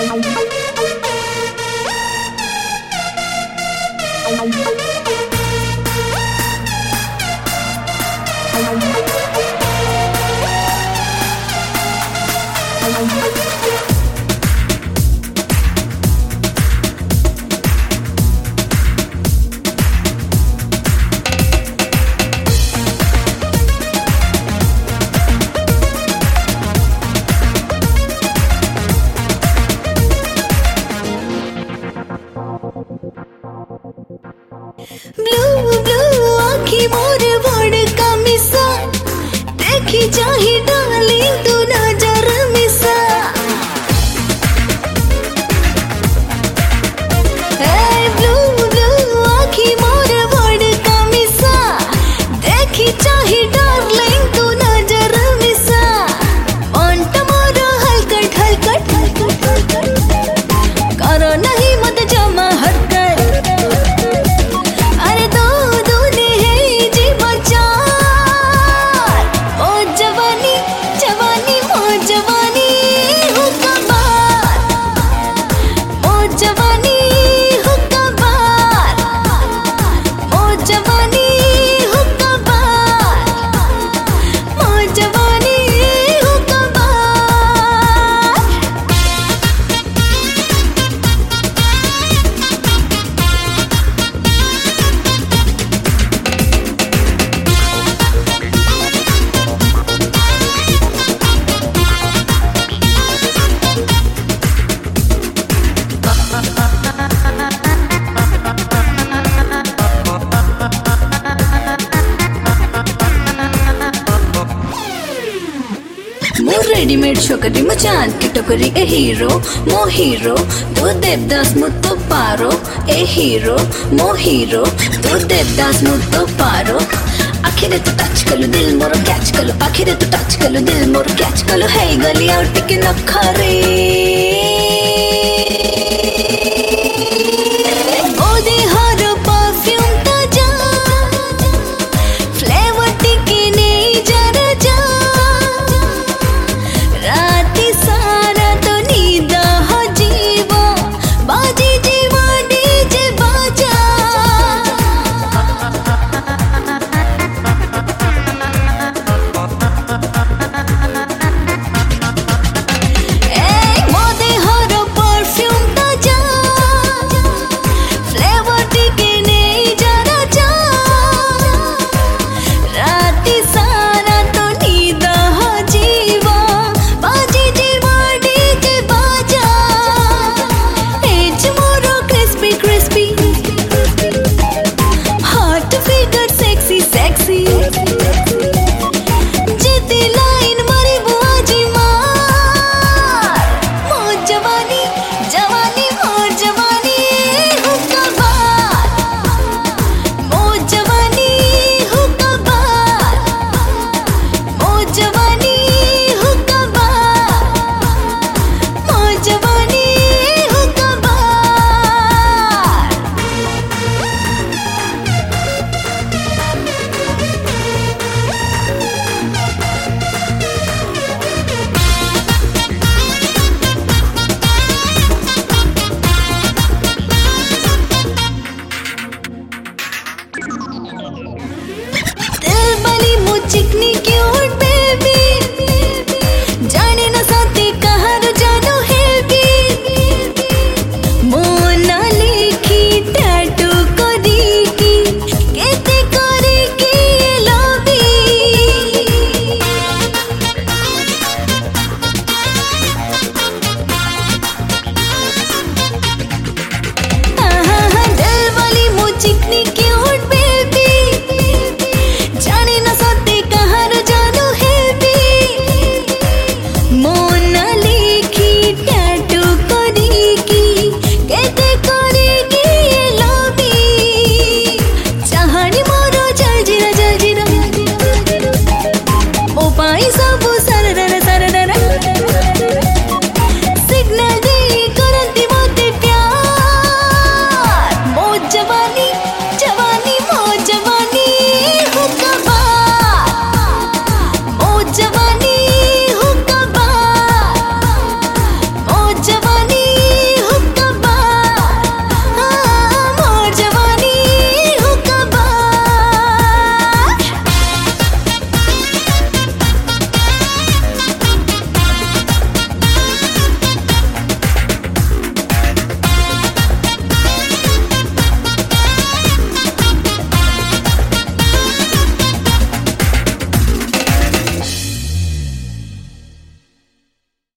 blue blue आँखी मोर बड़का मिसा देखी चाही डार्लिंग तू नजर मिसा ब्लू ब्लू आँखी मोर बड़का मिसा देखी चाही डार्लिंग तू नजर मिसा अंट मोर हलकट हलकट हलकट हलकट करो नहीं मत जमा हटकर रेडीमेड छोकरी मो चांद की टोकरी ए हीरो मो हीरो तू देवदास मुत्तो पारो ए हीरो मो हीरो तू देवदास मुत्तो पारो आखिरे तू टच कलु दिल मोर कैच कलु आखिरे तू टच कलु दिल मोर कैच कलु हे गली आउट के नखरे